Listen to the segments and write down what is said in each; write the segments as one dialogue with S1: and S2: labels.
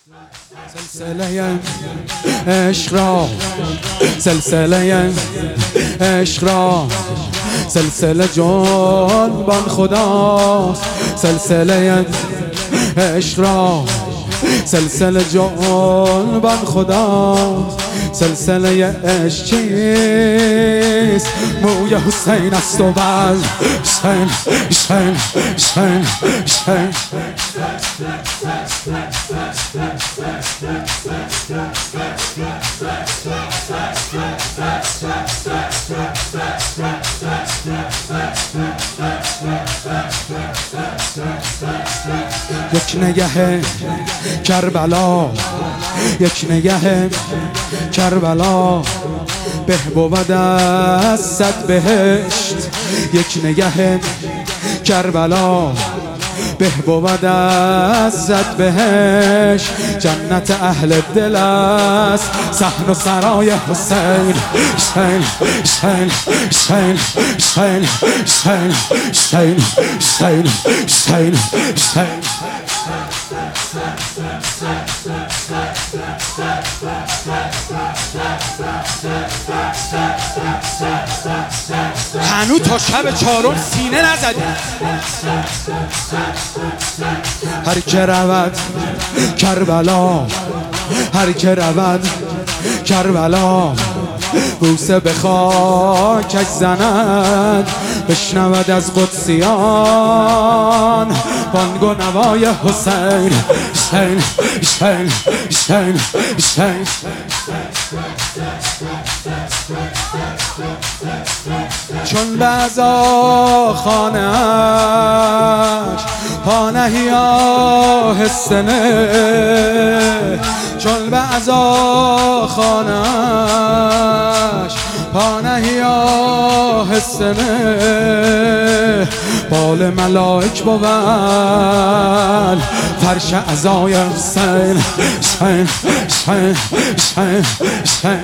S1: سلسله عشق را، سلسله عشق را، سلسله جنبان خداست. سلسله عشق را، سلسله جنبان خداست. سلسله عشق چیست؟ موی حسین است و بل حسین حسین حسین حسین. یک نگه کربلا، یک نگه کربلا به بود از صد بهشت. یک نگه کربلا به بود از صد بهشت. جنت اهل دل است صحن و سرای حسین حسین حسین حسین حسین حسین حسین حسین حسین حسین. هنو تا شب چهارم سینه نزدی. هر که رود کربلا، هر که رود کربلا بوسه به خاکش زند. بشنود از قدسیان بانگ و نوای حسین حسین حسین حسین حسین. چون به عزا خانه اش پانهی آهسته نه. چون به عزا خانه اش پانهی آهسته نه. بال ملائک بود فرش عزای حسین حسین حسین حسین حسین.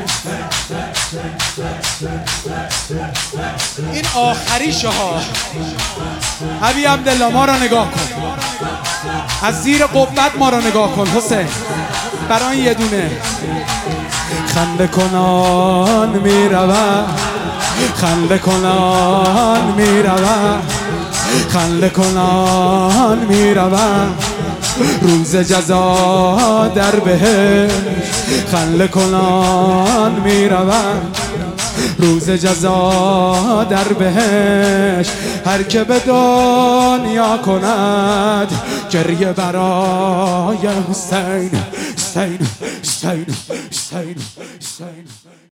S1: این آخریشه ها. ابی عبدالله ما را نگاه کن، از زیر قبت ما را نگاه کن حسین. برای یه دونه خنده کنان می رود، خنده کنان می رود، خنده کنان می رود روز جزا در بهشت. خنده کنان می رود روز جزا در بهشت. هر که به دنیا کند گریه برای حسین حسین حسین حسین حسین.